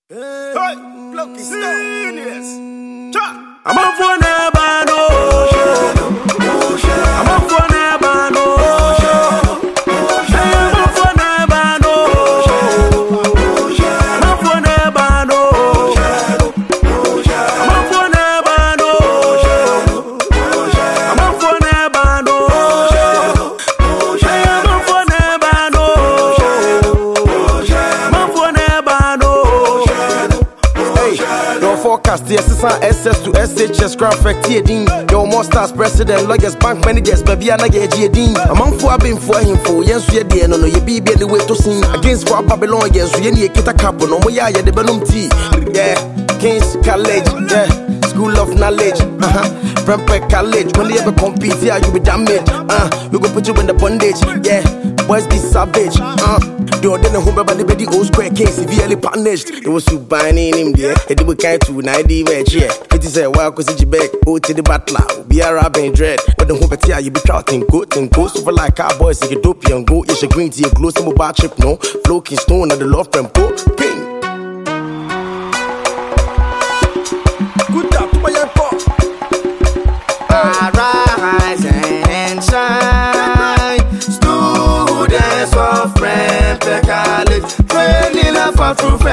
Hey, lucky serious. I'm up for Nebano. I'm up for Nebano. I'm up for Nebano. I'm up for Nebano. I'm up for Nebano. I'm up for Nebano. I'm up for Nebano. I'm up for Nebano. Your forecast, yes, it's on SS to SHS, graphic TDing. Your monsters, president, lawyers, bank managers, baby, I get GDing. Among four been for him for yes, we are no, you be the way to sing against what Babylon, yes, we need a carbon, no more, yeah, the Benum tea. Yeah, King's College, yeah, School of Knowledge, Prempeh College, when they ever compete, yeah, you be damaged, we go put you in the bondage, yeah, boys be savage, Yo, then the home by the old square case, severely punished. It was you buying him there. It would kind to 90 veg. It is a well, cause it's back. Oh, to the battle. Be a rapping dread. But the home patia, you be trouting, goat and go super like cowboys. You get dopey and go. It's a green tea, a glow, some bar chip, no. Floating stone at the love and po. King. Good job to my airport. Arise and shine. Students of Prempeh College, training for